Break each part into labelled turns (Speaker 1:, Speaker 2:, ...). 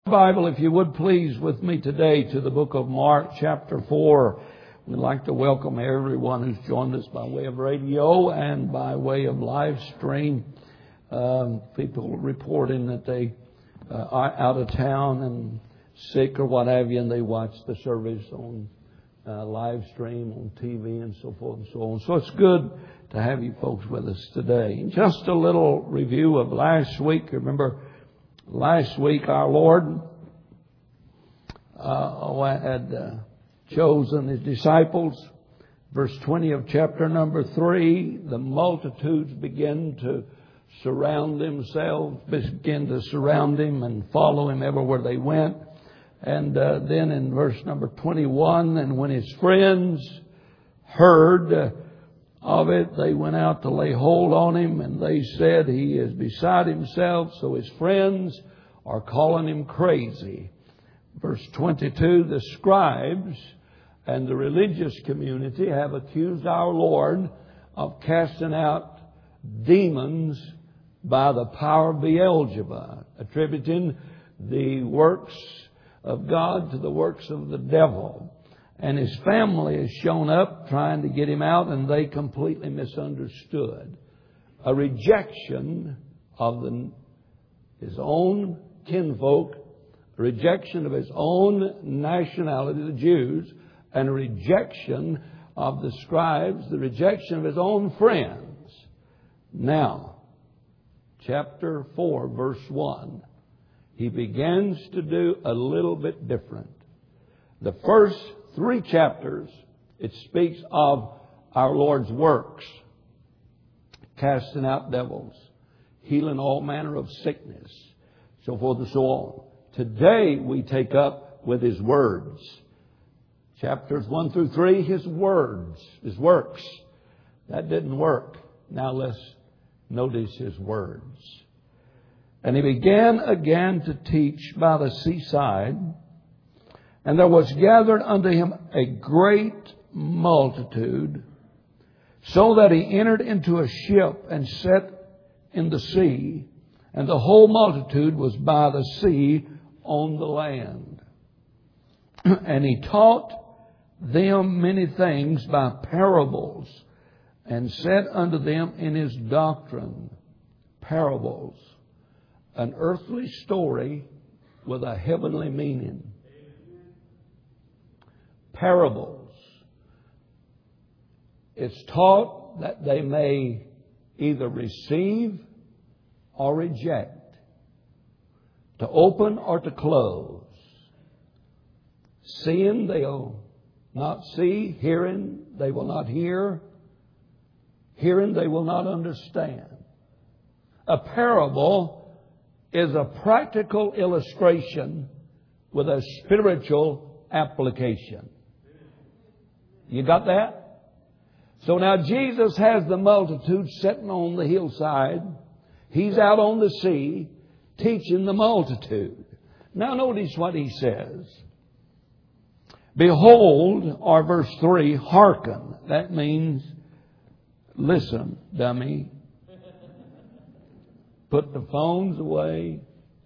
Speaker 1: Bible, if you would please, with me today to the book of Mark, chapter 4. We'd like to welcome everyone who's joined us by way of radio and by way of live stream. People reporting that they are out of town and sick or what have you, and they watch the service on live stream on TV and so forth and so on. So it's good to have you folks with us today. Just a little review of last week. Remember, last week our Lord had chosen His disciples. Verse 20 of chapter number 3, the multitudes begin to surround themselves, begin to surround Him and follow Him everywhere they went. And then in verse number 21, and when His friends heard of it, they went out to lay hold on Him, and they said He is beside Himself. So His friends are calling Him crazy. Verse 22, the scribes and the religious community have accused our Lord of casting out demons by the power of Beelzebub, attributing the works of God to the works of the devil. And His family has shown up trying to get Him out, and they completely misunderstood. A rejection of His own kinfolk, a rejection of His own nationality, the Jews, and a rejection of the scribes, the rejection of His own friends. Now, chapter 4, verse 1, He begins to do a little bit different. The first 3 chapters, it speaks of our Lord's works, casting out devils, healing all manner of sickness, so forth and so on. Today we take up with His words. Chapters 1 through 3, His words, His works. That didn't work. Now let's notice His words. And He began again to teach by the seaside, and there was gathered unto Him a great multitude, so that He entered into a ship and sat in the sea, and the whole multitude was by the sea on the land. And He taught them many things by parables, and said unto them in His doctrine, parables, an earthly story with a heavenly meaning. Parables. It's taught that they may either receive or reject, to open or to close. Seeing, they'll not see. Hearing, they will not hear. Hearing, they will not understand. A parable is a practical illustration with a spiritual application. You got that? So now Jesus has the multitude sitting on the hillside. He's out on the sea teaching the multitude. Now notice what He says. Behold, or verse 3, hearken. That means listen, dummy. Put the phones away.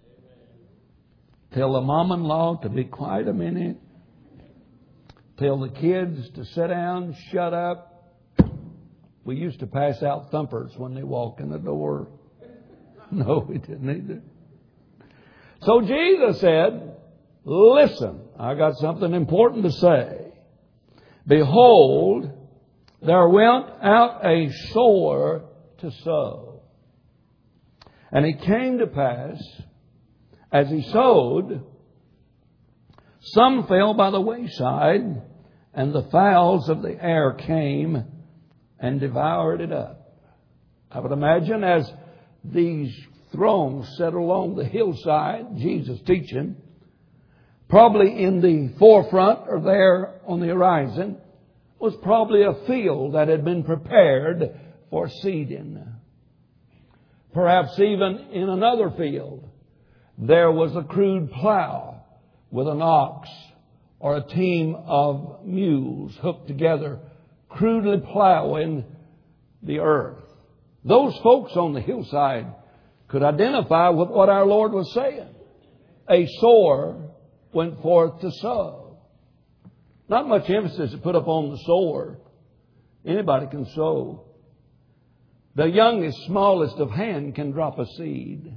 Speaker 1: Tell the mom-in-law to be quiet a minute. Tell the kids to sit down, shut up. We used to pass out thumpers when they walk in the door. No, we didn't either. So Jesus said, listen, I got something important to say. Behold, there went out a sower to sow. And it came to pass, as he sowed, some fell by the wayside, and the fowls of the air came and devoured it up. I would imagine as these throngs sat along the hillside, Jesus teaching, probably in the forefront or there on the horizon was probably a field that had been prepared for seeding. Perhaps even in another field there was a crude plow with an ox or a team of mules hooked together, crudely plowing the earth. Those folks on the hillside could identify with what our Lord was saying. a sower went forth to sow. Not much emphasis is put upon the sower. Anybody can sow. The youngest, smallest of hand can drop a seed.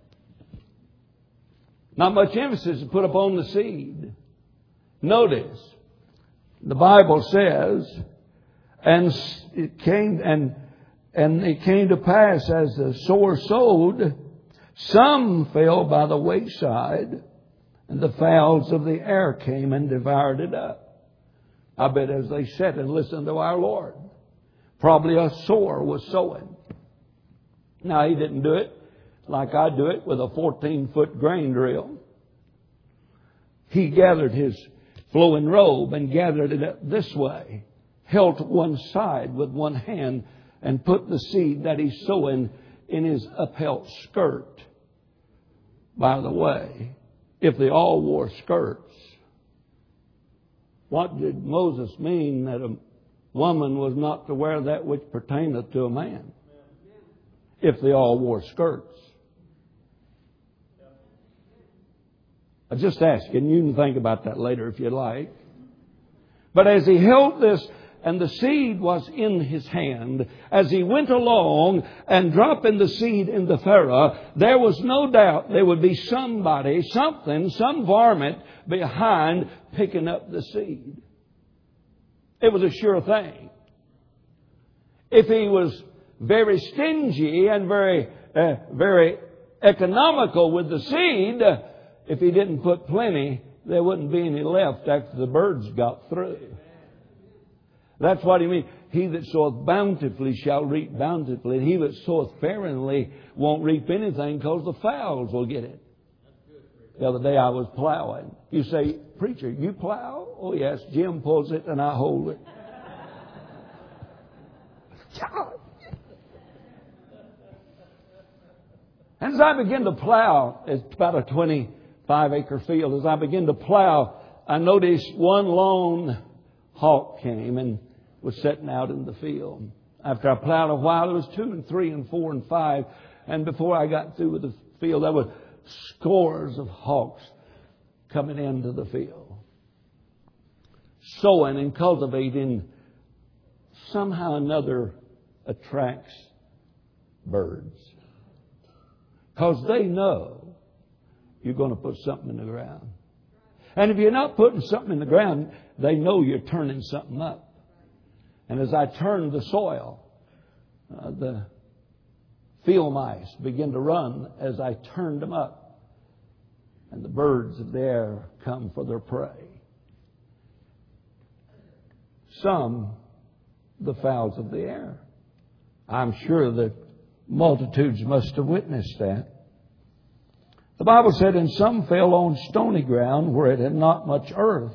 Speaker 1: Not much emphasis is put upon the seed. Notice, the Bible says, and it came to pass as the sower sowed, some fell by the wayside, and the fowls of the air came and devoured it up. I bet as they sat and listened to our Lord, probably a sower was sowing. Now, he didn't do it like I do it with a 14-foot grain drill. He gathered his flowing robe and gathered it up this way, held to one side with one hand, and put the seed that he's sowing in his upheld skirt. By the way, if they all wore skirts, what did Moses mean that a woman was not to wear that which pertaineth to a man? If they all wore skirts. I'm just asking. You can think about that later if you like. But as he held this, and the seed was in his hand, as he went along and dropping the seed in the furrow, there was no doubt there would be somebody, something, some varmint behind picking up the seed. It was a sure thing. If he was very stingy and very economical with the seed, if he didn't put plenty, there wouldn't be any left after the birds got through. That's what he means. He that soweth bountifully shall reap bountifully, and he that soweth sparingly won't reap anything because the fowls will get it. The other day I was plowing. You say, preacher, you plow? Oh yes, Jim pulls it and I hold it. And as I begin to plow, it's about a 25-acre field. As I begin to plow, I noticed one lone hawk came and was sitting out in the field. After I plowed a while, there was 2 and 3 and 4 and 5. And before I got through with the field, there were scores of hawks coming into the field. Sowing and cultivating somehow or another attracts birds. Because they know you're going to put something in the ground. And if you're not putting something in the ground, they know you're turning something up. And as I turned the soil, the field mice began to run as I turned them up. And the birds of the air come for their prey. Some, the fowls of the air. I'm sure that multitudes must have witnessed that. The Bible said, and some fell on stony ground where it had not much earth.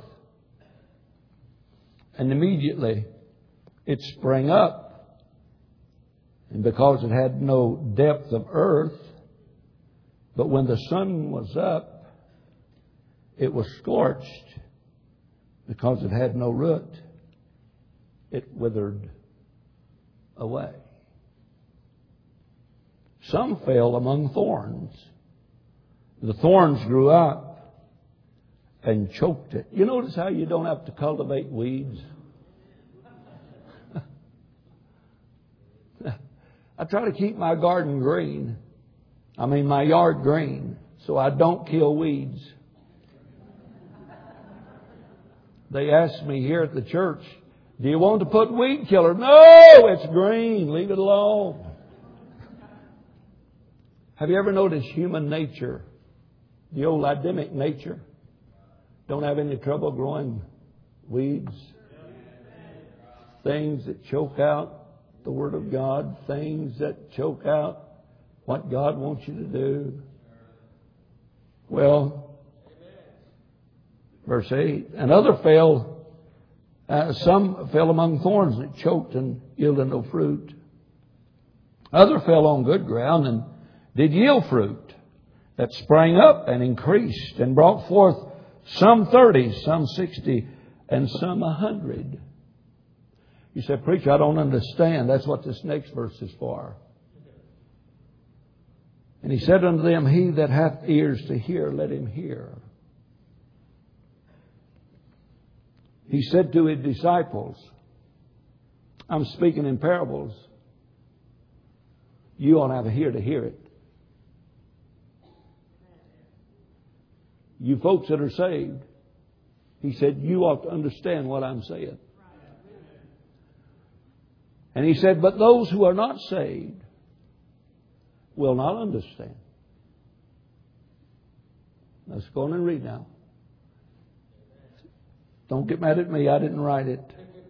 Speaker 1: And immediately it sprang up. And because it had no depth of earth, but when the sun was up, it was scorched. Because it had no root, it withered away. Some fell among thorns. The thorns grew up and choked it. You notice how you don't have to cultivate weeds? I try to keep my garden green. My yard green, so I don't kill weeds. They asked me here at the church, do you want to put weed killer? No, it's green. Leave it alone. Have you ever noticed human nature? The old Adamic nature. Don't have any trouble growing weeds. Things that choke out the Word of God. Things that choke out what God wants you to do. Well, verse 8. And some fell among thorns that choked and yielded no fruit. Other fell on good ground and did yield fruit, that sprang up and increased and brought forth some 30, some 60, and some 100. You say, preacher, I don't understand. That's what this next verse is for. And He said unto them, He that hath ears to hear, let him hear. He said to His disciples, I'm speaking in parables. You ought to have an ear to hear it. You folks that are saved, He said, you ought to understand what I'm saying. And He said, but those who are not saved will not understand. Let's go on and read now. Don't get mad at me. I didn't write it.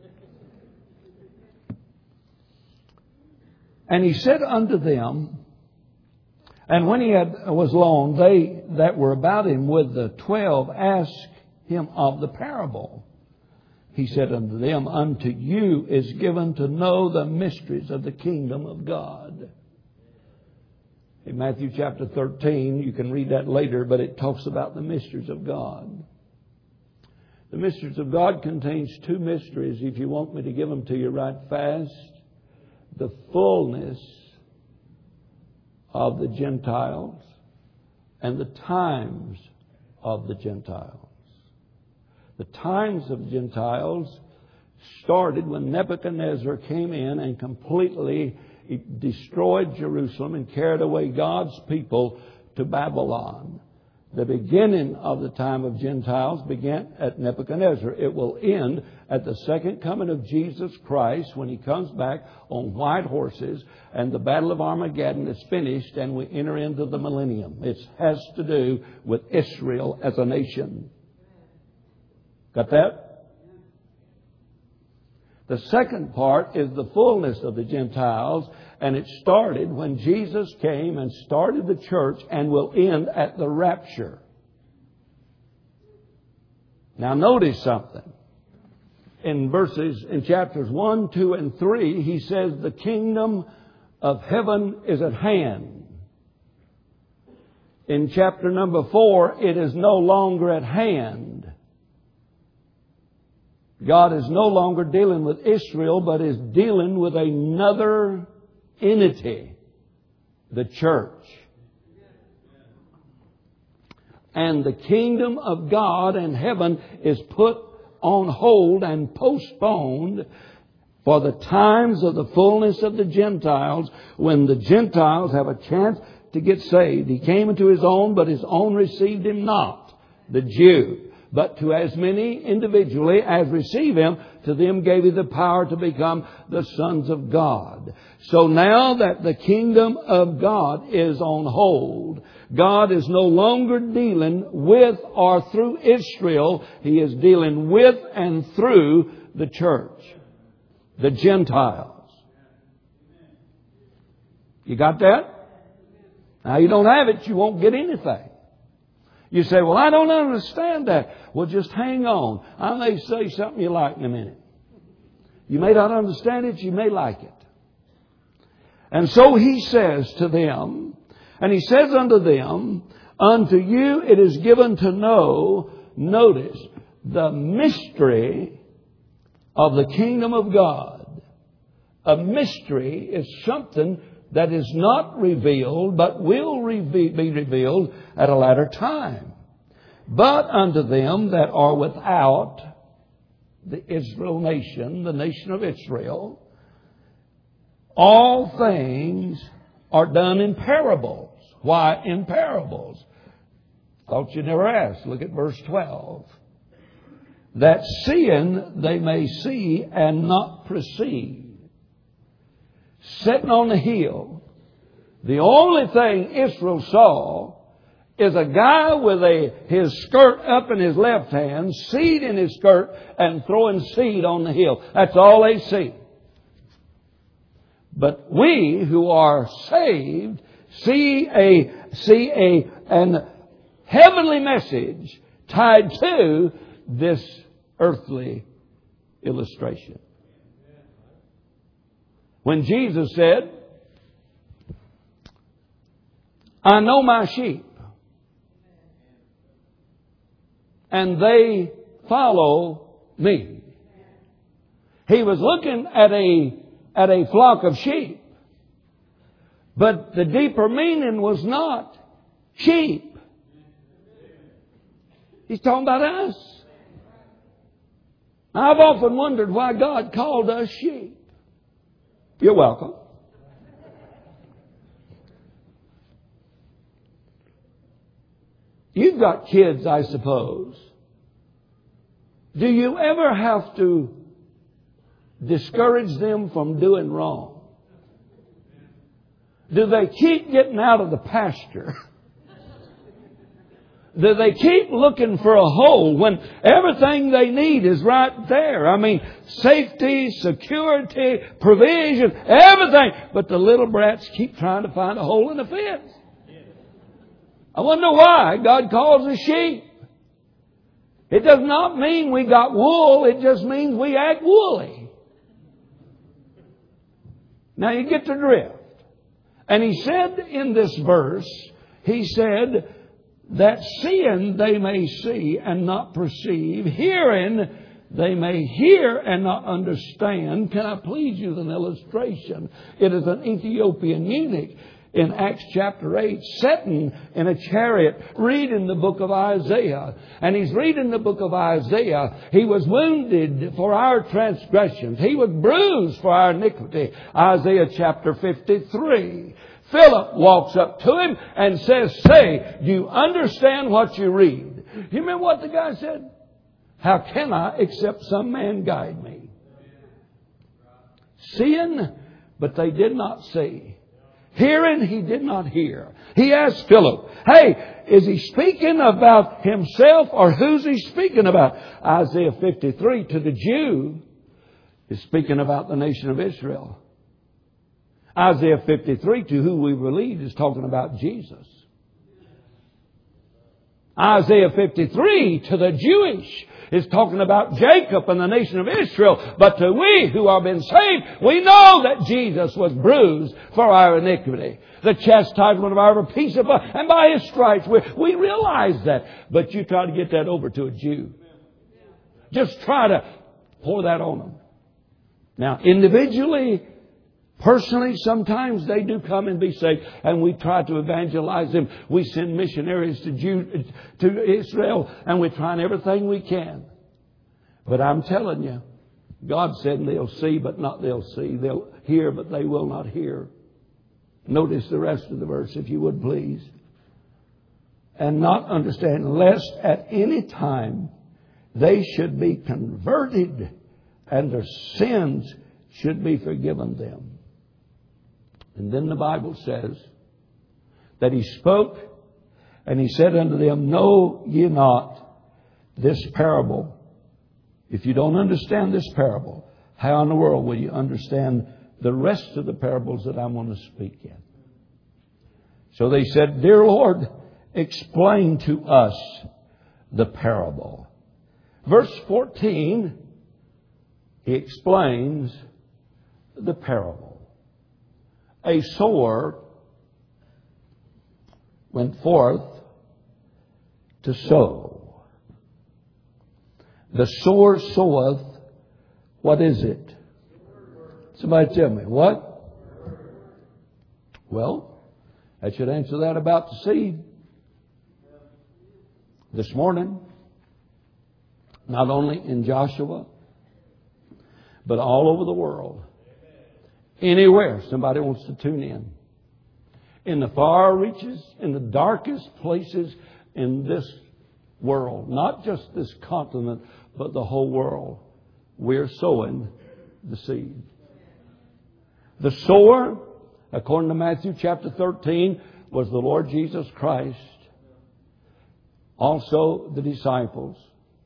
Speaker 1: And He said unto them, and when He was alone, they that were about Him with the 12 asked Him of the parable. He said unto them, unto you is given to know the mysteries of the kingdom of God. In Matthew chapter 13, you can read that later, but it talks about the mysteries of God. The mysteries of God contains two mysteries, if you want me to give them to you right fast. The fullness of the Gentiles and the times of the Gentiles. The times of Gentiles started when Nebuchadnezzar came in and completely destroyed Jerusalem and carried away God's people to Babylon. The beginning of the time of Gentiles began at Nebuchadnezzar. It will end at the second coming of Jesus Christ when He comes back on white horses and the battle of Armageddon is finished and we enter into the millennium. It has to do with Israel as a nation. Got that? The second part is the fullness of the Gentiles, and it started when Jesus came and started the church and will end at the rapture. Now notice something. In chapters 1, 2, and 3, He says the kingdom of heaven is at hand. In chapter number 4, it is no longer at hand. God is no longer dealing with Israel, but is dealing with another entity, the church. And the kingdom of God and heaven is put on hold and postponed for the times of the fullness of the Gentiles, when the Gentiles have a chance to get saved. He came into His own, but His own received Him not, the Jew. But to as many individually as receive Him, to them gave He the power to become the sons of God. So now that the kingdom of God is on hold, God is no longer dealing with or through Israel. He is dealing with and through the church, the Gentiles. You got that? Now you don't have it, you won't get anything. You say, well, I don't understand that. Well, just hang on. I may say something you like in a minute. You may not understand it, you may like it. And so He says to them, and He says unto them, unto you it is given to know, notice, the mystery of the kingdom of God. A mystery is something that is not revealed, but will be revealed at a latter time. But unto them that are without the Israel nation, the nation of Israel, all things are done in parables. Why in parables? Thought you never asked. Look at verse 12. That seeing they may see and not perceive. Sitting on the hill, the only thing Israel saw is a guy with his skirt up in his left hand, seed in his skirt, and throwing seed on the hill. That's all they see. But we who are saved see an heavenly message tied to this earthly illustration. When Jesus said, I know my sheep, and they follow me. He was looking at a flock of sheep. But the deeper meaning was not sheep. He's talking about us. I've often wondered why God called us sheep. You're welcome. You've got kids, I suppose. Do you ever have to discourage them from doing wrong? Do they keep getting out of the pasture? Do they keep looking for a hole when everything they need is right there? I mean, safety, security, provision, everything. But the little brats keep trying to find a hole in the fence. I wonder why God calls us sheep. It does not mean we got wool. It just means we act woolly. Now you get the drift. And he said in this verse, he said that seeing they may see and not perceive, hearing they may hear and not understand. Can I please you with an illustration? It is an Ethiopian eunuch in Acts chapter 8, sitting in a chariot, reading the book of Isaiah. And he's reading the book of Isaiah. He was wounded for our transgressions. He was bruised for our iniquity. Isaiah chapter 53. Philip walks up to him and says, "Say, do you understand what you read?" You remember what the guy said? "How can I except some man guide me?" Seeing, but they did not see. Hearing, he did not hear. He asked Philip, "Hey, is he speaking about himself or who's he speaking about?" Isaiah 53 to the Jew is speaking about the nation of Israel. Isaiah 53 to who we believe is talking about Jesus. Isaiah 53 to the Jewish is talking about Jacob and the nation of Israel. But to we who have been saved, we know that Jesus was bruised for our iniquity. The chastisement of our peace, and by His stripes we realize that. But you try to get that over to a Jew. Just try to pour that on them. Now, individually, personally, sometimes they do come and be saved, and we try to evangelize them. We send missionaries to Israel, and we're trying everything we can. But I'm telling you, God said they'll see, but not they'll see. They'll hear, but they will not hear. Notice the rest of the verse, if you would please. And not understand, lest at any time they should be converted, and their sins should be forgiven them. And then the Bible says that He spoke and He said unto them, "Know ye not this parable?" If you don't understand this parable, how in the world will you understand the rest of the parables that I'm going to speak in? So they said, "Dear Lord, explain to us the parable." Verse 14, He explains the parable. A sower went forth to sow. The sower soweth. What is it? Somebody tell me. What? Well, I should answer that about the seed. This morning, not only in Joshua, but all over the world. Anywhere somebody wants to tune in. In the far reaches, in the darkest places in this world. Not just this continent, but the whole world. We're sowing the seed. The sower, according to Matthew chapter 13, was the Lord Jesus Christ. Also the disciples.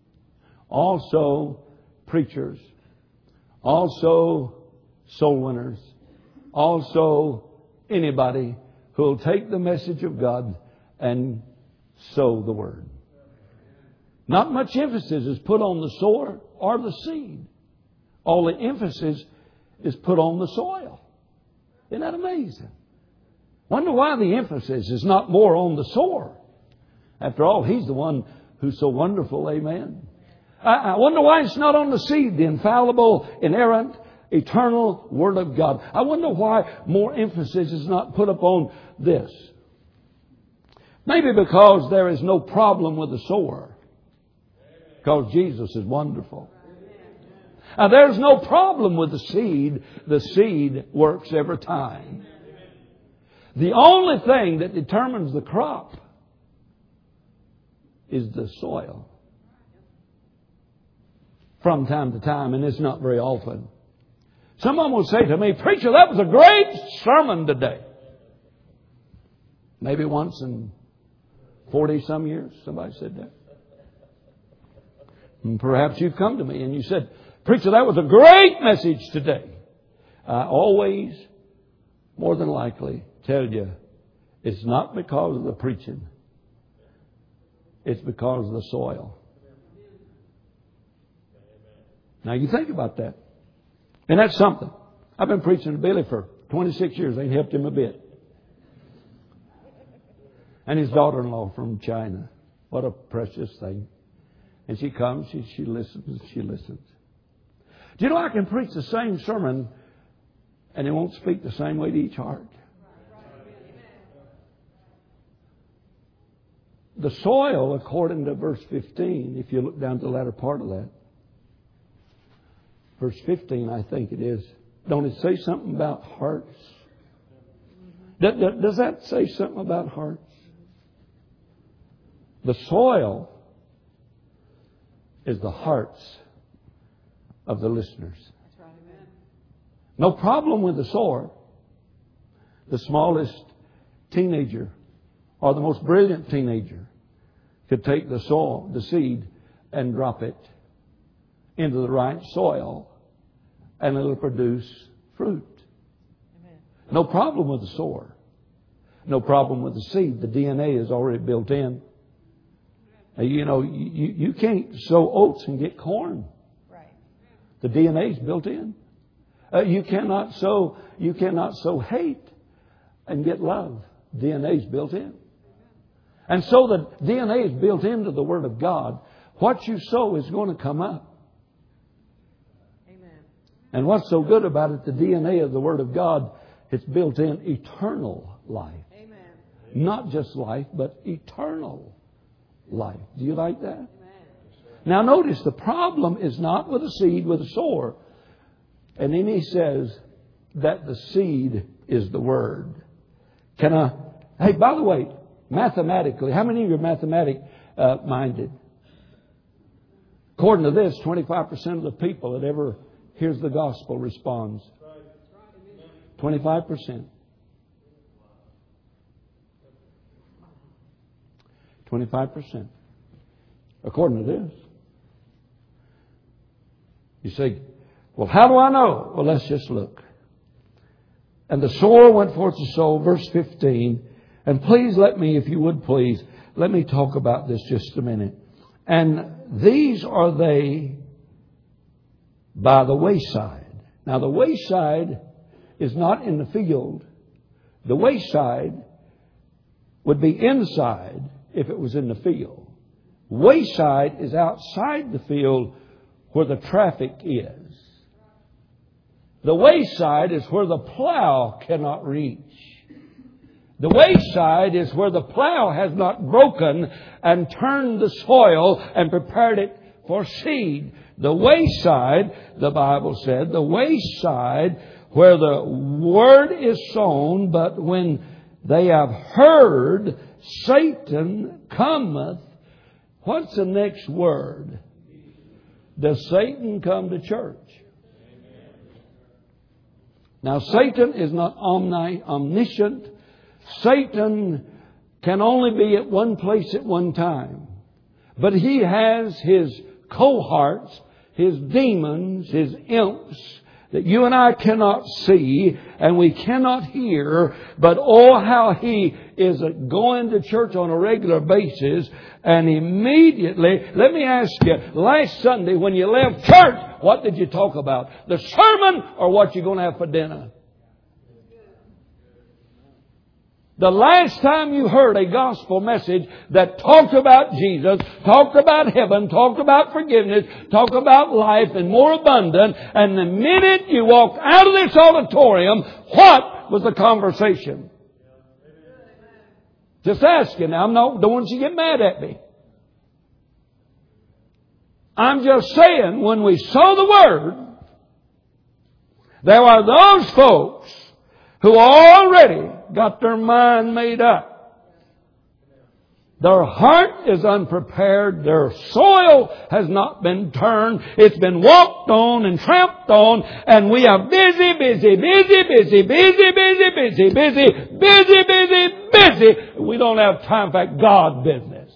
Speaker 1: Also preachers. Also soul winners. Also anybody who will take the message of God and sow the word. Not much emphasis is put on the sower or the seed. All the emphasis is put on the soil. Isn't that amazing? Wonder why the emphasis is not more on the sower. After all, He's the one who's so wonderful. Amen. I wonder why it's not on the seed, the infallible, inerrant, Eternal Word of God. I wonder why more emphasis is not put upon this. Maybe because there is no problem with the sower. Because Jesus is wonderful. Now, there's no problem with the seed. The seed works every time. The only thing that determines the crop is the soil. From time to time, and it's not very often. Someone will say to me, "Preacher, that was a great sermon today." Maybe once in 40-some years somebody said that. And perhaps you've come to me and you said, "Preacher, that was a great message today." I always, more than likely, tell you, it's not because of the preaching. It's because of the soil. Now you think about that. And that's something. I've been preaching to Billy for 26 years. Ain't helped him a bit. And his daughter-in-law from China. What a precious thing. And she comes, she listens, she listens. Do you know I can preach the same sermon and it won't speak the same way to each heart? The soil, according to verse 15, if you look down to the latter part of that, verse 15, I think it is. Don't it say something about hearts? Does that say something about hearts? The soil is the hearts of the listeners. No problem with the sower. The smallest teenager or the most brilliant teenager could take the soil, the seed, and drop it into the right soil, and it'll produce fruit. Amen. No problem with the sower. No problem with the seed. The DNA is already built in. You know, you can't sow oats and get corn. Right. The DNA is built in. You cannot sow hate and get love. DNA is built in. And so the DNA is built into the Word of God. What you sow is going to come up. Amen. And what's so good about it, the DNA of the Word of God, it's built in eternal life. Amen. Not just life, but eternal life. Do you like that? Amen. Now notice, the problem is not with the seed, with the sower. And then he says that the seed is the Word. Hey, by the way, mathematically, how many of you are mathematic minded? According to this, 25% of the people that ever hears the gospel responds. 25%. 25%. According to this. You say, well, how do I know? Well, let's just look. And the sower went forth to sow, verse 15. And please let me, if you would please, let me talk about this just a minute. And these are they by the wayside. Now the wayside is not in the field. The wayside would be inside if it was in the field. Wayside is outside the field where the traffic is. The wayside is where the plow cannot reach. The wayside is where the plow has not broken and turned the soil and prepared it for seed. The wayside, the Bible said, the wayside where the word is sown, but when they have heard, Satan cometh. What's the next word? Does Satan come to church? Now, Satan is not omniscient. Satan can only be at one place at one time. But he has his cohorts, his demons, his imps that you and I cannot see and we cannot hear. But oh, how he is going to church on a regular basis. And immediately, let me ask you, last Sunday when you left church, what did you talk about? The sermon or what you're going to have for dinner? The last time you heard a gospel message that talked about Jesus, talked about heaven, talked about forgiveness, talked about life and more abundant, and the minute you walked out of this auditorium, what was the conversation? Just asking. Don't want you to get mad at me. I'm just saying, when we sow the Word, there are those folks who already got their mind made up. Their heart is unprepared. Their soil has not been turned. It's been walked on and tramped on. And we are busy. We don't have time for God business.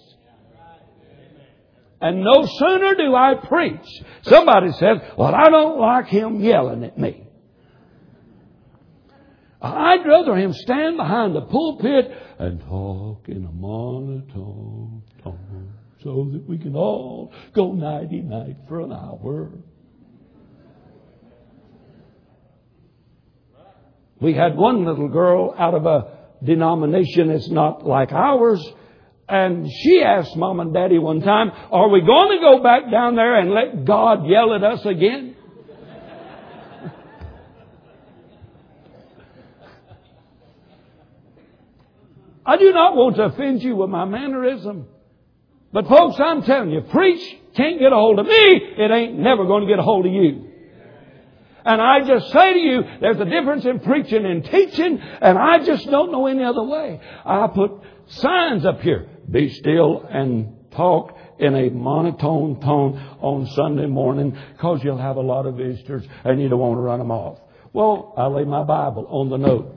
Speaker 1: And no sooner do I preach, somebody says, well, I don't like him yelling at me. I'd rather him stand behind the pulpit and talk in a monotone tone so that we can all go nighty-night for an hour. We had one little girl out of a denomination that's not like ours, and she asked Mom and Daddy one time, are we going to go back down there and let God yell at us again? I do not want to offend you with my mannerism. But folks, I'm telling you, preach can't get a hold of me. It ain't never going to get a hold of you. And I just say to you, there's a difference in preaching and teaching, and I just don't know any other way. I put signs up here. Be still and talk in a monotone tone on Sunday morning, because you'll have a lot of visitors and you don't want to run them off. Well, I lay my Bible on the note.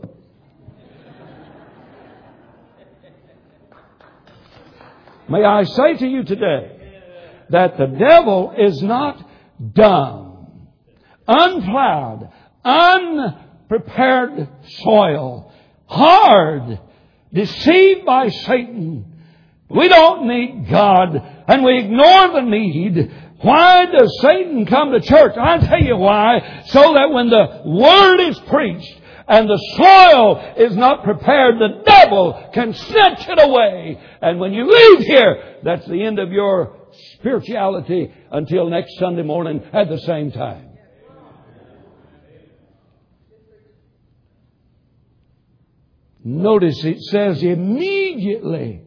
Speaker 1: May I say to you today that the devil is not dumb, unplowed, unprepared soil, hard, deceived by Satan. We don't need God, and we ignore the need. Why does Satan come to church? I'll tell you why. So that when the Word is preached and the soil is not prepared, the devil can snatch it away. And when you leave here, that's the end of your spirituality until next Sunday morning at the same time. Notice it says immediately.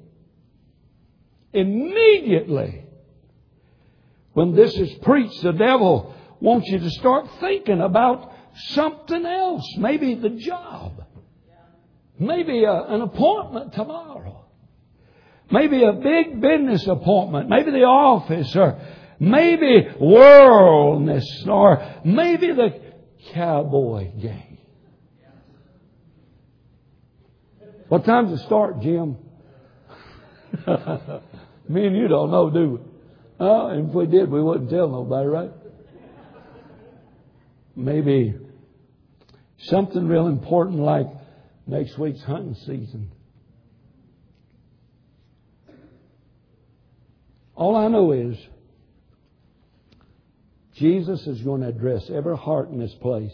Speaker 1: Immediately. When this is preached, the devil wants you to start thinking about something else. Maybe the job. Maybe an appointment tomorrow. Maybe a big business appointment. Maybe the office. Or maybe worldness. Or maybe the cowboy game. What time does it start, Jim? Me and you don't know, do we? And if we did, we wouldn't tell nobody, right? Maybe something real important like next week's hunting season. All I know is Jesus is going to address every heart in this place.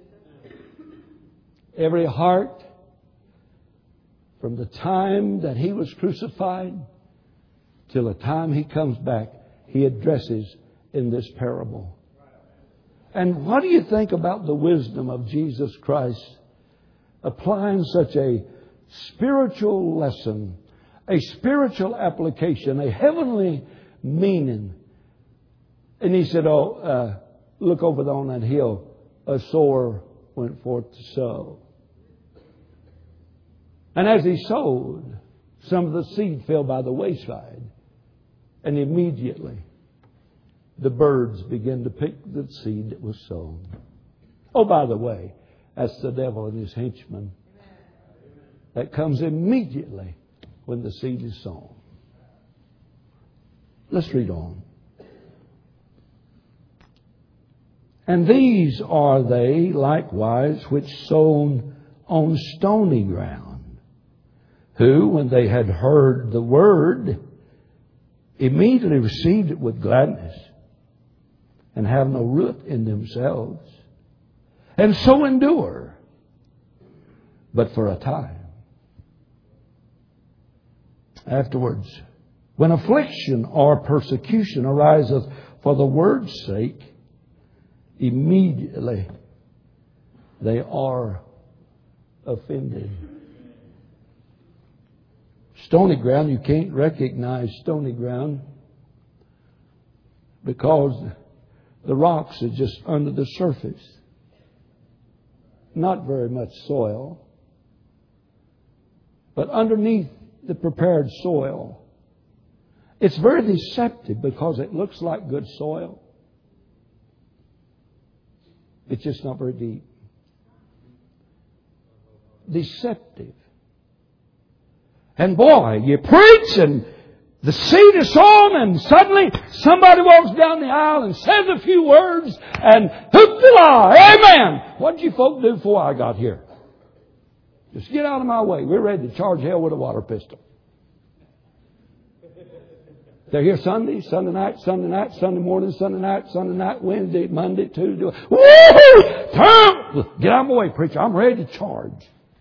Speaker 1: Every heart from the time that He was crucified till the time He comes back, He addresses in this parable. And what do you think about the wisdom of Jesus Christ applying such a spiritual lesson, a spiritual application, a heavenly meaning? And He said, look over there on that hill. A sower went forth to sow. And as he sowed, some of the seed fell by the wayside. And immediately, the birds began to pick the seed that was sown. Oh, by the way, that's the devil and his henchmen. That comes immediately when the seed is sown. Let's read on. And these are they likewise which sown on stony ground, who, when they had heard the word, immediately received it with gladness, and have no root in themselves, and so endure, but for a time. afterwards. When affliction or persecution ariseth for the word's sake, immediately they are offended. Stony ground, you can't recognize stony ground because the rocks are just under the surface. Not very much soil. But underneath the prepared soil, it's very deceptive because it looks like good soil. It's just not very deep. Deceptive. And boy, you preach and the seed is sown and suddenly somebody walks down the aisle and says a few words and hoopla, amen. What did you folk do before I got here? Just get out of my way. We're ready to charge hell with a water pistol. They're here Sunday night, Sunday morning, Sunday night, Wednesday, Monday, Tuesday. Woo-hoo! Turn! Get out of my way, preacher. I'm ready to charge.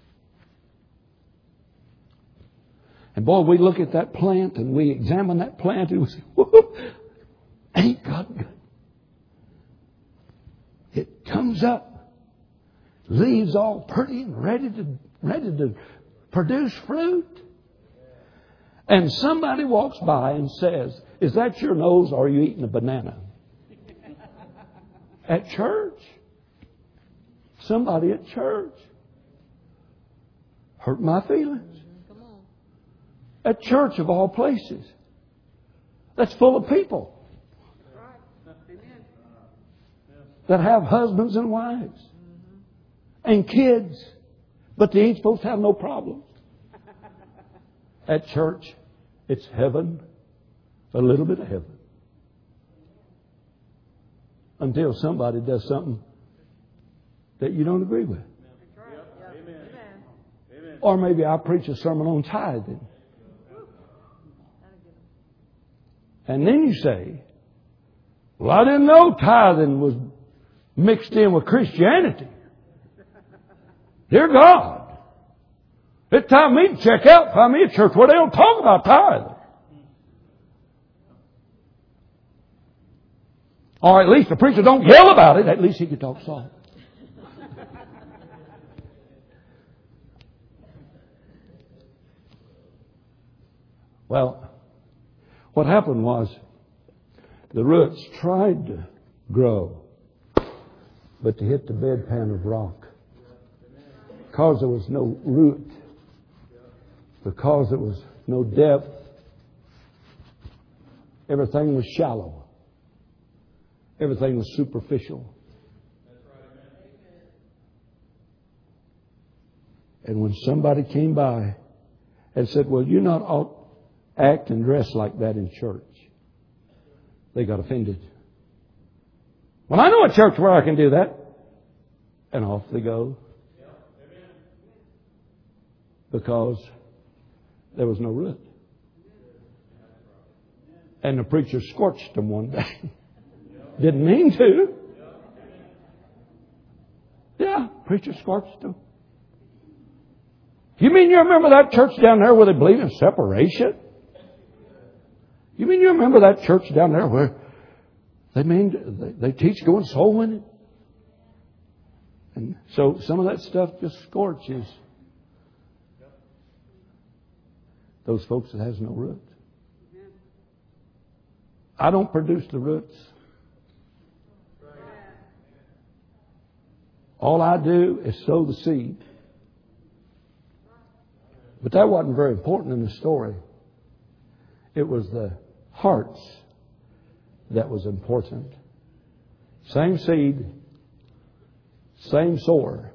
Speaker 1: And boy, we look at that plant and we examine that plant and we say, woo-hoo! Ain't God good? It comes up, leaves all pretty and ready to produce fruit. And somebody walks by and says, is that your nose or are you eating a banana? At church. Somebody at church. Hurt my feelings. At church of all places. That's full of people. That have husbands and wives. And kids. But they ain't supposed to have no problems. At church, it's heaven, a little bit of heaven. Until somebody does something that you don't agree with. Or maybe I preach a sermon on tithing. And then you say, well, I didn't know tithing was mixed in with Christianity. Dear God. It's time for me to check out, find me a church where they don't talk about tithing. Or at least the preacher don't yell about it. At least he can talk soft. Well, what happened was the roots tried to grow, but they hit the bedpan of rock. Because there was no root. Because there was no depth. Everything was shallow. Everything was superficial. And when somebody came by and said, well, you not ought act and dress like that in church, they got offended. Well, I know a church where I can do that. And off they go. Because there was no root. And the preacher scorched them one day. Didn't mean to. Yeah, preacher scorched them. You mean you remember that church down there where they believe in separation? You mean you remember that church down there where they teach going soul winning? And so some of that stuff just scorches those folks that has no root. I don't produce the roots. All I do is sow the seed. But that wasn't very important in the story. It was the hearts that was important. Same seed, same sower.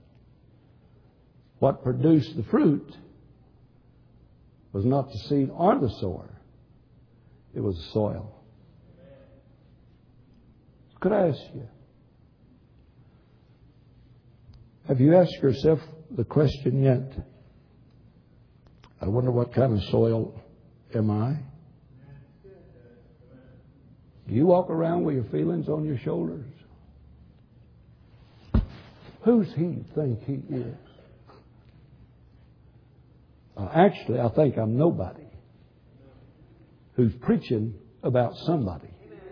Speaker 1: What produced the fruit was not the seed or the sower. It was the soil. Could I ask you, have you asked yourself the question yet? I wonder what kind of soil am I? Do you walk around with your feelings on your shoulders? Who's he think he is? Actually, I think I'm nobody. who's preaching about somebody.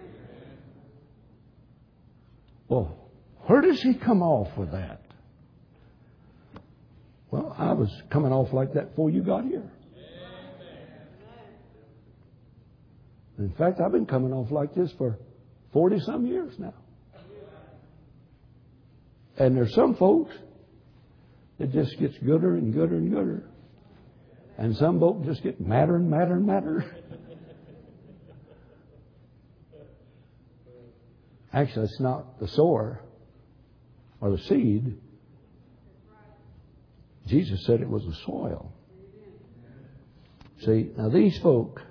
Speaker 1: Well, where does he come off with that? Well, I was coming off like that before you got here. In fact, I've been coming off like this for 40-some years now. And there's some folks that just gets gooder and gooder and gooder. And some folks just get madder and madder and madder. Actually, it's not the sower or the seed. Jesus said it was the soil. See, now these folk,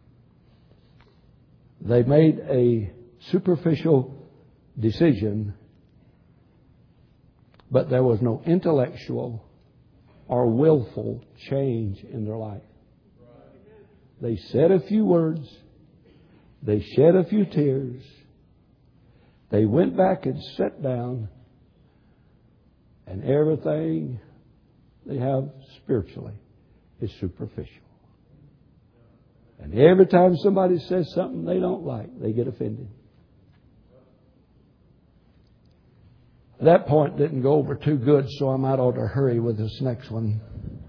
Speaker 1: they made a superficial decision, but there was no intellectual or willful change in their life. They said a few words. They shed a few tears. They went back and sat down, and everything they have spiritually is superficial. And every time somebody says something they don't like, they get offended. That point didn't go over too good, so I might ought to hurry with this next one.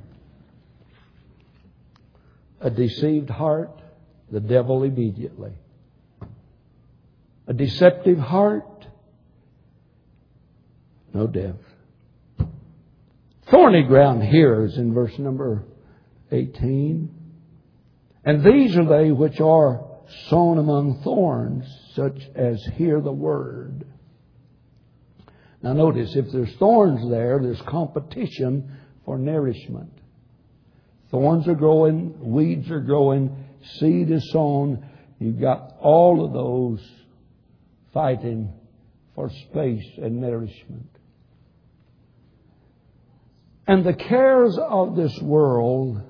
Speaker 1: A deceived heart, the devil immediately. A deceptive heart, no death. Thorny ground hearers in verse number 18. And these are they which are sown among thorns, such as hear the word. Now notice, if there's thorns there, there's competition for nourishment. Thorns are growing, weeds are growing, seed is sown. You've got all of those fighting for space and nourishment. And the cares of this world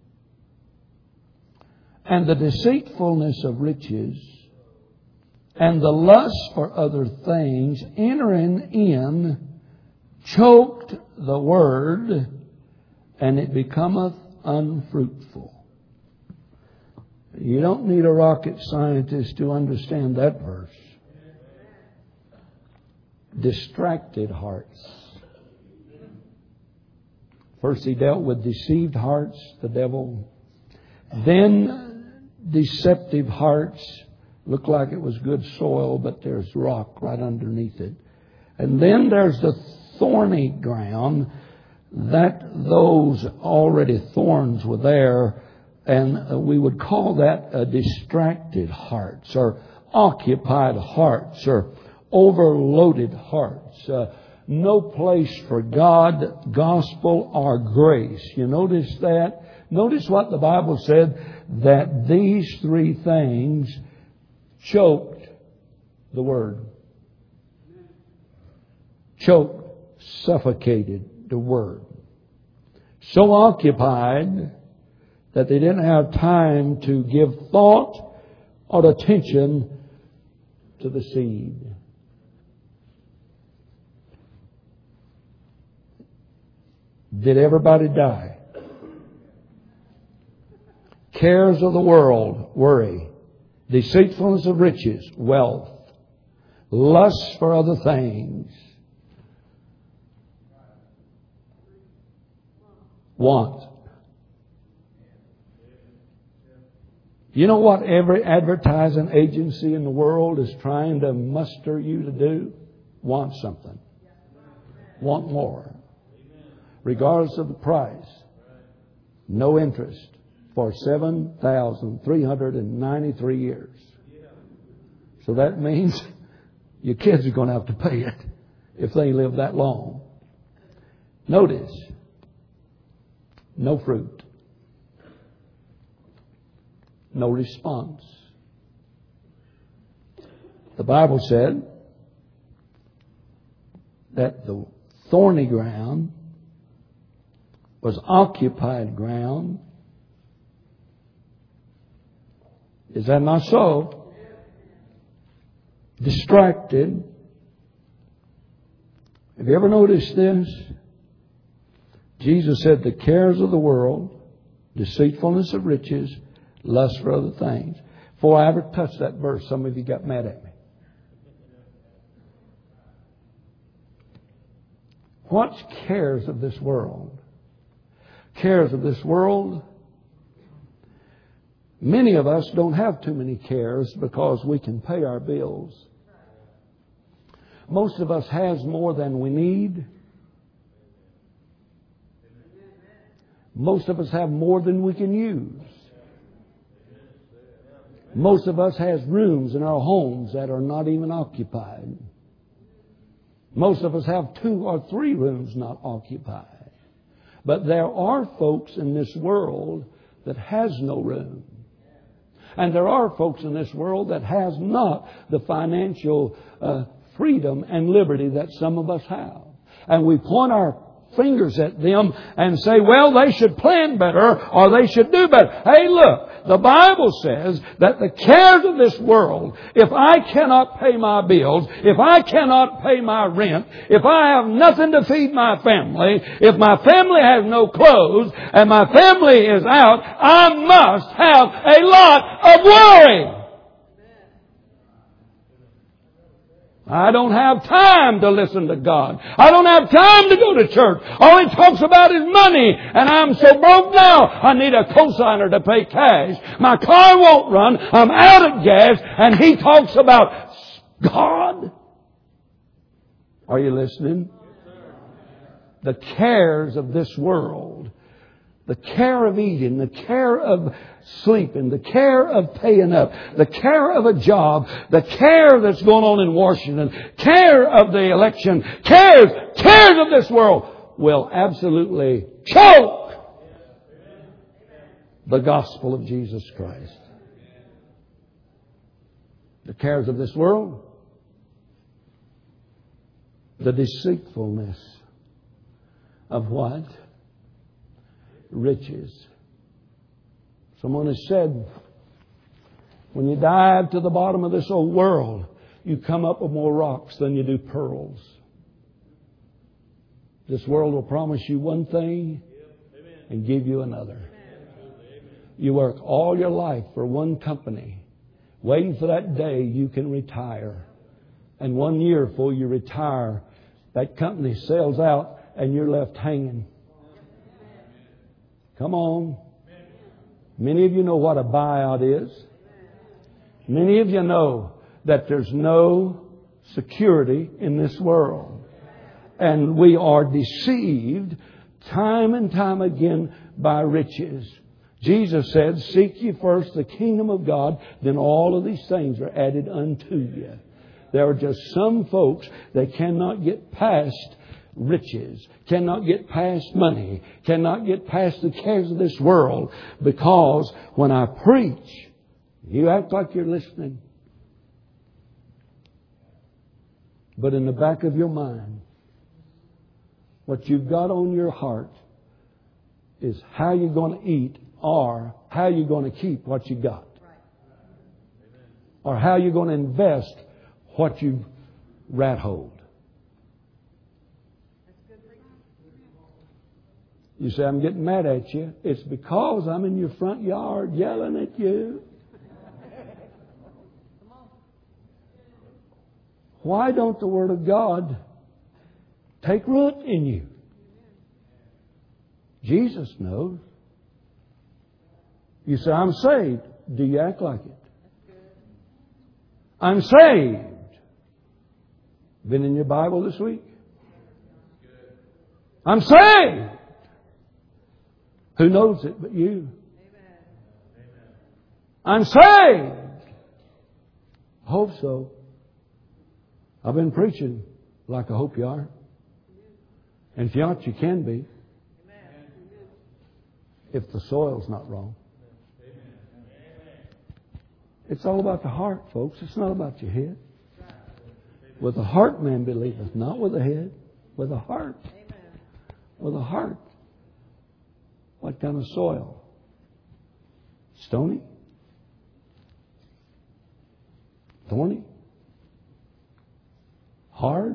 Speaker 1: and the deceitfulness of riches and the lust for other things entering in choked the word, and it becometh unfruitful. You don't need a rocket scientist to understand that verse. Distracted hearts. First he dealt with deceived hearts, the devil. Then deceptive hearts. Looked like it was good soil, but there's rock right underneath it. And then there's the thorny ground, that those already thorns were there, and we would call that distracted hearts, or occupied hearts, or overloaded hearts. No place for God, gospel, or grace. You notice that? Notice what the Bible said, that these three things choked the word. Choked, suffocated the word. So occupied that they didn't have time to give thought or attention to the seed. Did everybody die? Cares of the world, worry. Deceitfulness of riches, wealth. Lust for other things. Want. You know what every advertising agency in the world is trying to muster you to do? Want something. Want more. Regardless of the price. No interest. For 7,393 years. So that means your kids are going to have to pay it if they live that long. Notice, no fruit. No response. The Bible said that the thorny ground was occupied ground. Is that not so? Distracted. Have you ever noticed this? Jesus said the cares of the world, deceitfulness of riches, lust for other things. Before I ever touched that verse, some of you got mad at me. What's cares of this world? Cares of this world? Many of us don't have too many cares because we can pay our bills. Most of us has more than we need. Most of us have more than we can use. Most of us has rooms in our homes that are not even occupied. Most of us have 2 or 3 rooms not occupied. But there are folks in this world that has no room. And there are folks in this world that has not the financial freedom and liberty that some of us have. And we point our fingers at them and say, well, they should plan better or they should do better. Hey, look, the Bible says that the cares of this world, if I cannot pay my bills, if I cannot pay my rent, if I have nothing to feed my family, if my family has no clothes and my family is out, I must have a lot of worry. I don't have time to listen to God. I don't have time to go to church. All He talks about is money. And I'm so broke now, I need a cosigner to pay cash. My car won't run. I'm out of gas. And He talks about God. Are you listening? The cares of this world. The care of eating, the care of sleeping, the care of paying up, the care of a job, the care that's going on in Washington, care of the election, cares of this world will absolutely choke the gospel of Jesus Christ. The cares of this world, the deceitfulness of what? Riches. Someone has said, when you dive to the bottom of this old world, you come up with more rocks than you do pearls. This world will promise you one thing and give you another. You work all your life for one company, waiting for that day you can retire. And 1 year before you retire, that company sells out and you're left hanging. Come on. Many of you know what a buyout is. Many of you know that there's no security in this world. And we are deceived time and time again by riches. Jesus said, seek ye first the kingdom of God, then all of these things are added unto you. There are just some folks that cannot get past riches, cannot get past money, cannot get past the cares of this world, because when I preach, you act like you're listening. But in the back of your mind, what you've got on your heart is how you're going to eat or how you're going to keep what you got. Or how you're going to invest what you've rat-holed. You say, I'm getting mad at you. It's because I'm in your front yard yelling at you. Why don't the Word of God take root in you? Jesus knows. You say, I'm saved. Do you act like it? I'm saved. Been in your Bible this week? I'm saved. Who knows it but you? I'm saved. I hope so. I've been preaching like I hope you are. And if you aren't, you can be. If the soil's not wrong. It's all about the heart, folks. It's not about your head. With the heart man believeth, not with the head. With the heart. With the heart. What kind of soil? Stony? Thorny? Hard?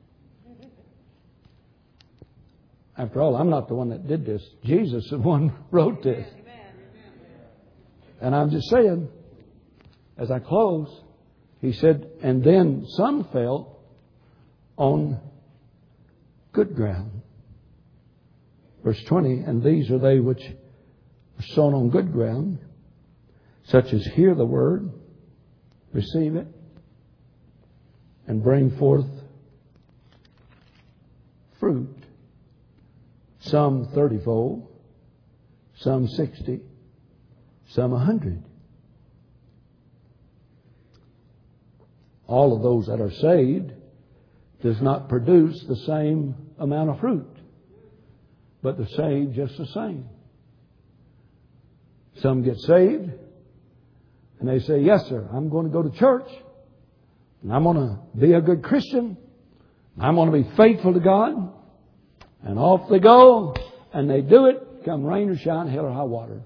Speaker 1: After all, I'm not the one that did this. Jesus is the one who wrote this. And I'm just saying, as I close, he said, and then some fell on good ground. Verse 20, and these are they which are sown on good ground, such as hear the word, receive it, and bring forth fruit. Some 30-fold, some 60, some 100. All of those that are saved does not produce the same amount of fruit, but they're saved just the same. Some get saved and they say, yes, sir, I'm going to go to church and I'm going to be a good Christian. I'm going to be faithful to God. And off they go and they do it, come rain or shine, hell or high water.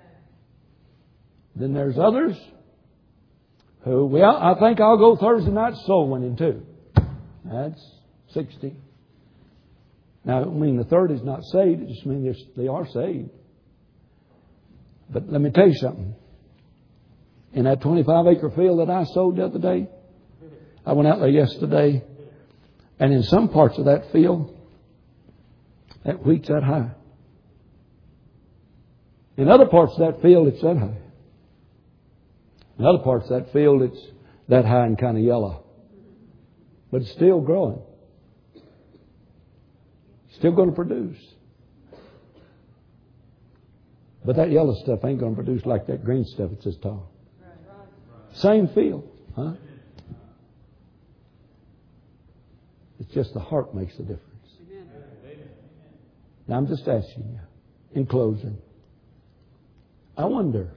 Speaker 1: Then there's others who, well, I think I'll go Thursday night soul winning too. That's 60. Now, I don't mean the 30 is not saved. It just means they are saved. But let me tell you something. In that 25-acre field that I sowed the other day, I went out there yesterday, and in some parts of that field, that wheat's that high. In other parts of that field, it's that high. In other parts of that field, it's that high and kind of yellow. But it's still growing. Still going to produce. But that yellow stuff ain't going to produce like that green stuff. It's this tall. Same field. Huh? It's just the heart makes the difference. Now I'm just asking you, in closing, I wonder,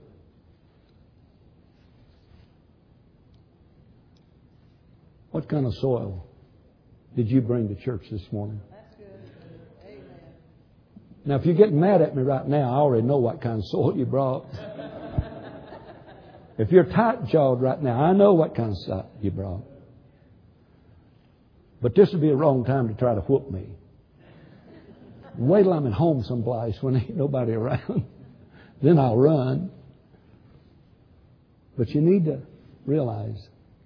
Speaker 1: what kind of soil did you bring to church this morning?
Speaker 2: That's good. Amen.
Speaker 1: Now, if you're getting mad at me right now, I already know what kind of soil you brought. If you're tight-jawed right now, I know what kind of soil you brought. But this would be a wrong time to try to whoop me. Wait till I'm at home someplace when ain't nobody around. Then I'll run. But you need to realize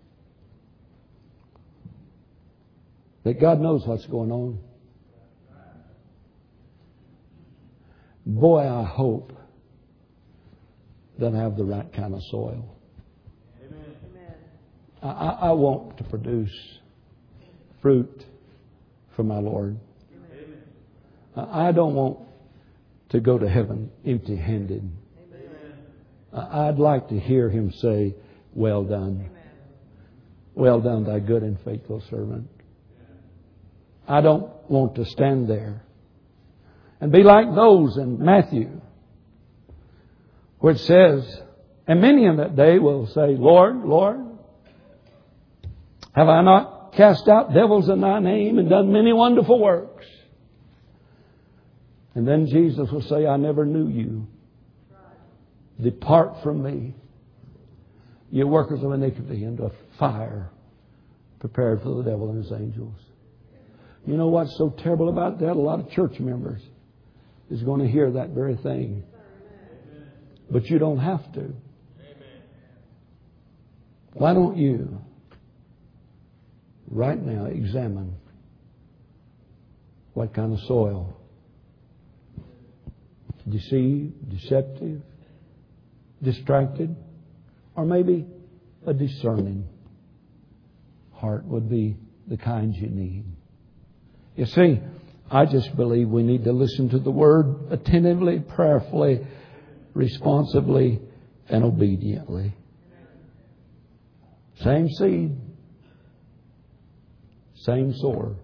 Speaker 1: that God knows what's going on. Boy, I hope that I have the right kind of soil.
Speaker 2: Amen.
Speaker 1: I want to produce fruit for my Lord. I don't want to go to heaven empty-handed. I'd like to hear Him say, well done. Well done, thy good and faithful servant. I don't want to stand there and be like those in Matthew, where it says, and many in that day will say, Lord, Lord, have I not cast out devils in thy name and done many wonderful works? And then Jesus will say, I never knew you. Depart from me, you workers of iniquity, into a fire prepared for the devil and his angels. You know what's so terrible about that? A lot of church members is going to hear that very thing. But you don't have to. Why don't you right now examine what kind of soil? Deceived, deceptive, distracted, or maybe a discerning heart would be the kind you need. You see, I just believe we need to listen to the Word attentively, prayerfully, responsibly, and obediently. Same seed, same sower.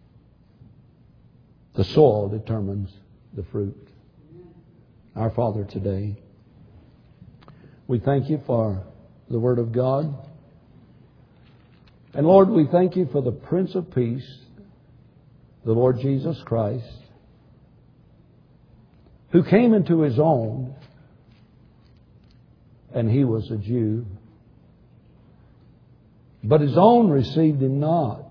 Speaker 1: The soil determines the fruit. Our Father, today, we thank You for the Word of God. And Lord, we thank You for the Prince of Peace, the Lord Jesus Christ, who came into His own, and He was a Jew. But His own received Him not.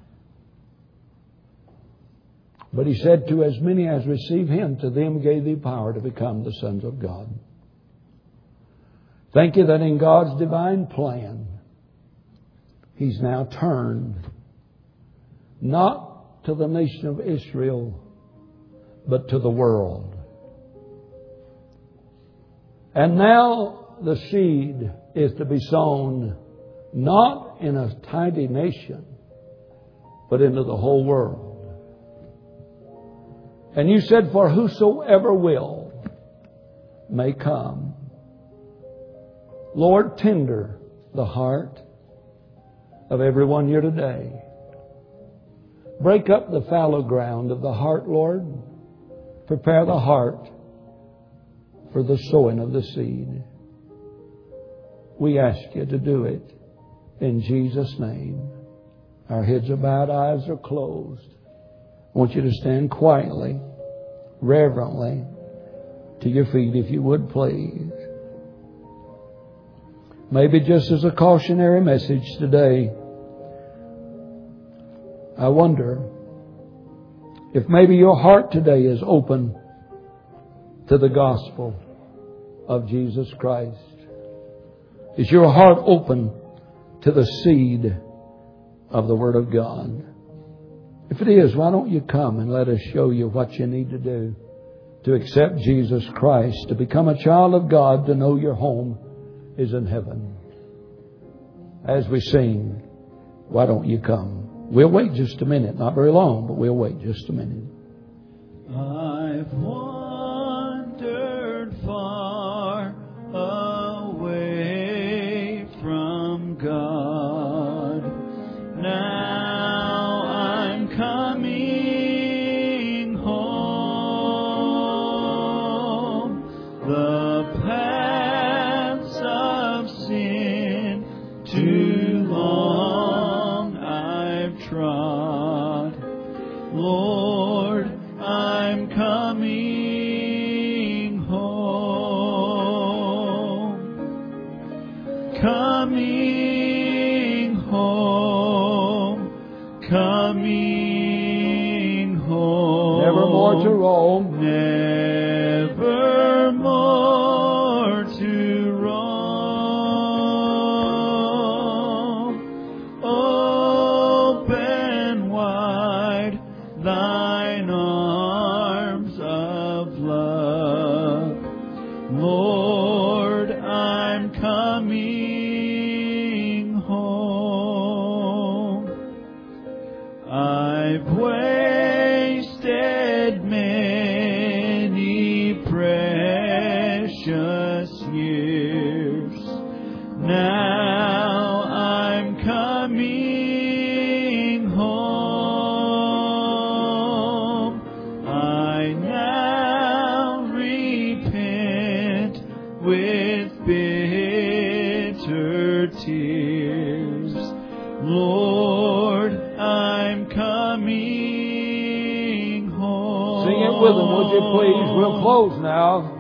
Speaker 1: But He said, to as many as receive Him, to them gave He power to become the sons of God. Thank you that in God's divine plan, He's now turned not to the nation of Israel, but to the world. And now the seed is to be sown not in a tiny nation, but into the whole world. And you said, for whosoever will may come. Lord, tender the heart of everyone here today. Break up the fallow ground of the heart, Lord. Prepare the heart for the sowing of the seed. We ask you to do it in Jesus' name. Our heads are bowed, eyes are closed. I want you to stand quietly, reverently, to your feet, if you would, please. Maybe just as a cautionary message today, I wonder if maybe your heart today is open to the gospel of Jesus Christ. Is your heart open to the seed of the Word of God? If it is, why don't you come and let us show you what you need to do to accept Jesus Christ, to become a child of God, to know your home is in heaven. As we sing, why don't you come? We'll wait just a minute. Not very long, but we'll wait just a minute.
Speaker 3: I've wandered far away from God. Now I'm coming home. The paths of sin too long I've trod. Lord, I'm coming home. Coming home. Coming home.
Speaker 1: Never more to roam.
Speaker 3: Never more to roam. Open wide thine arms of love. Lord, I'm coming home. I've wasted many precious years. Now I'm coming home. I now repent with bitter tears. Lord, I'm coming home.
Speaker 1: Sing it with them, would you please? We'll close now.